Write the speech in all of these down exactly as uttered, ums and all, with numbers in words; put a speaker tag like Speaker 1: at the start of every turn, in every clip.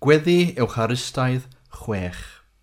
Speaker 1: Gweddi Ewcharistaidd chwech.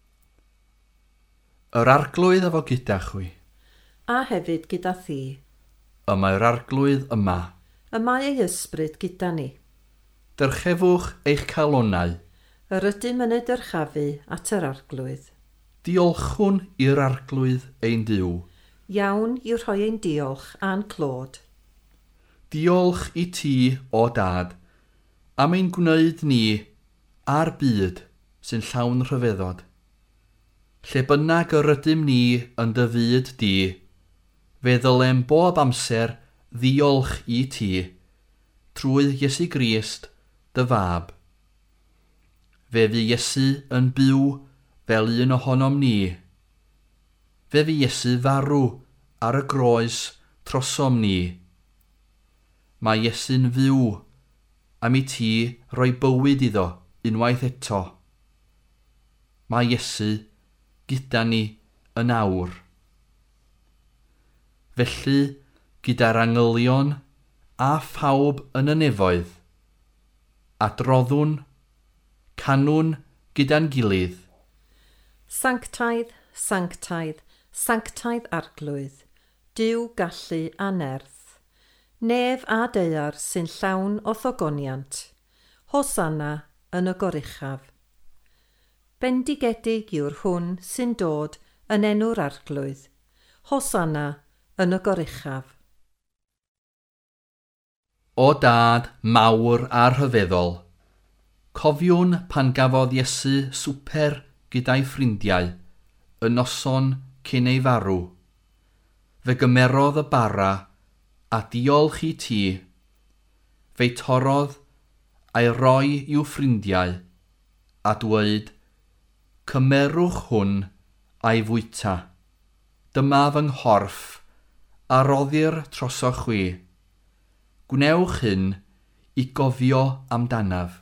Speaker 1: Yr arglwydd efo gyda chwi.
Speaker 2: A hefyd gyda thi.
Speaker 1: Y mae'r arglwydd yma.
Speaker 2: Y mae ei ysbryd gyda ni.
Speaker 1: Dyrchefwch eich calonnau.
Speaker 2: Yr ydym yn y dyrchafu at yr arglwydd.
Speaker 1: Diolchwn i'r arglwydd ein Duw.
Speaker 2: Iawn i'w rhoi ein diolch a'n clod.
Speaker 1: Diolch i ti, o Dad, am ein gwneud ni a'r byd sy'n llawn rhyfeddod. Lle bynnag yr ydym ni yn dy fyd di, fe ddylem bob amser ddiolch i ti, trwy Iesu Grist, dy fab. Fe fu Iesu yn byw fel un ohonom ni. Fe fu Iesu farw ar y groes trosom ni. Mae Iesu'n fyw am i ti roi bywyd iddo unwaith eto. Mae Iesu gyda ni yn awr. Felly, gyda'r angylion a phawb yn y nefoedd, adroddwn, canwn gyda'n gilydd.
Speaker 2: Sanctaidd, sanctaidd, sanctaidd arglwydd, Duw gallu a nerth, nef a daear sy'n llawn o thogoniant, Hosanna yn y goruchaf. Bendigedig yw'r hwn sy'n dod yn enw'r arglwydd, Hosanna yn y goruchaf.
Speaker 1: O Dad mawr a rhyfeddol, cofiwn pan gafodd Iesu swper gyda'i ffrindiau y noson cyn ei farw. Fe gymerodd y bara a diolch i ti, fe torodd a'i roi i'w ffrindiau a dweud, cymerwch hwn a'i fwyta. Dyma fy nghorff a roddir trosoch chwi. Gwnewch hyn i gofio amdanaf.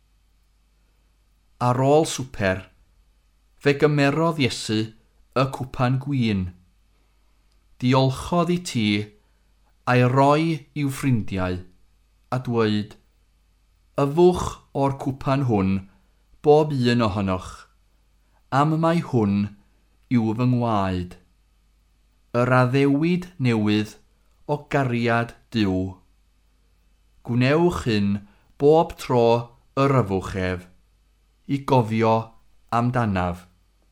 Speaker 1: Ar ôl swper, fe gymerodd Iesu y cwpan gwyn. Diolchodd i ti a'i roi i'w ffrindiau a dweud, yfwch o'r cwpan hwn bob un ohonoch, am mai hwn yw fy ngwaed. Yr addewid newydd o gariad Duw. Gwnewch hyn bob tro yr yfwch ef, i gofio amdanaf.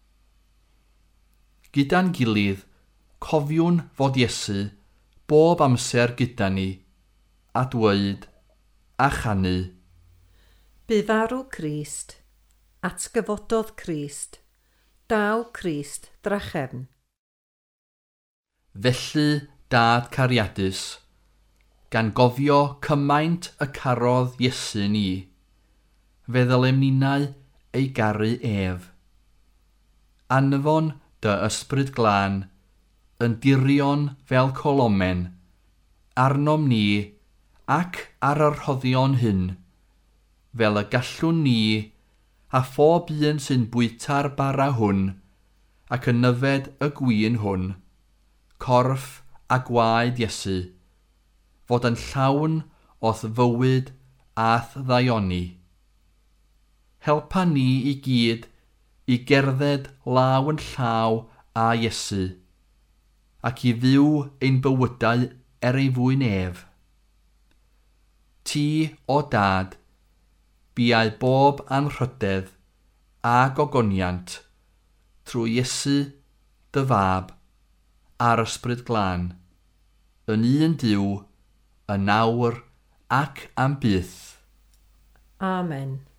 Speaker 1: Gyda'n gilydd, cofiwn fod Iesu bob amser gyda ni, a dweud a chanu.
Speaker 2: Bu farw Crist, atgyfododd Crist, daw Crist drachefn.
Speaker 1: Felly, Dad cariadus, gan gofio cymaint y carodd Iesu ni, fe ddylem ninnau ei garu ef. Anfon dy ysbryd glân yn dirion fel colomen, arnom ni ac ar yr rhoddion hyn, fel y gallwn ni a phob un sy'n bwyta'r bara hwn ac yn yfed y gwyn hwn, corff a gwaed Iesu, fod yn llawn o'th fywyd ath ddaioni. Helpa ni i gyd i gerdded law yn llaw a Iesu, ac i fyw ein bywydau er ei fwyn ef. Ti, o Dad, biau bob anrhydedd a gogoniant trwy Iesu, dy fab, a'r ysbryd glân, yn un Duw, yn awr ac am byth.
Speaker 2: Amen.